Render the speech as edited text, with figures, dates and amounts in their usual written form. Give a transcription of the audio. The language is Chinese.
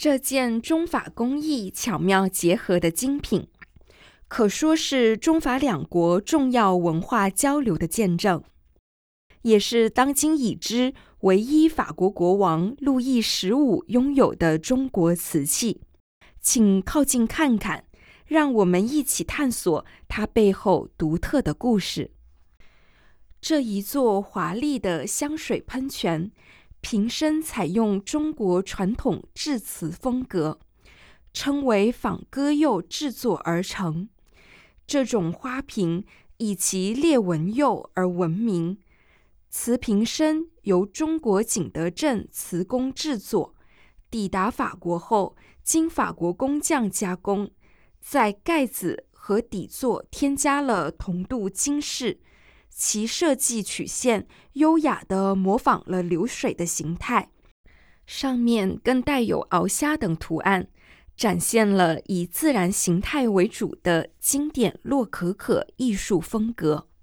这件中法工艺巧妙结合的精品，可说是中法两国重要文化交流的见证，也是当今已知唯一法国国王路易15拥有的中国瓷器。请靠近看看，让我们一起探索它背后独特的故事。这一座华丽的香水喷泉，瓶身采用中国传统制瓷风格，称为仿鸽釉制作而成。这种花瓶以其裂纹釉而闻名。瓷瓶身由中国景德镇瓷工制作，抵达法国后，经法国工匠加工，在盖子和底座添加了铜镀金饰，其设计曲线优雅地模仿了流水的形态，上面更带有鳌虾等图案，展现了以自然形态为主的经典洛可可艺术风格。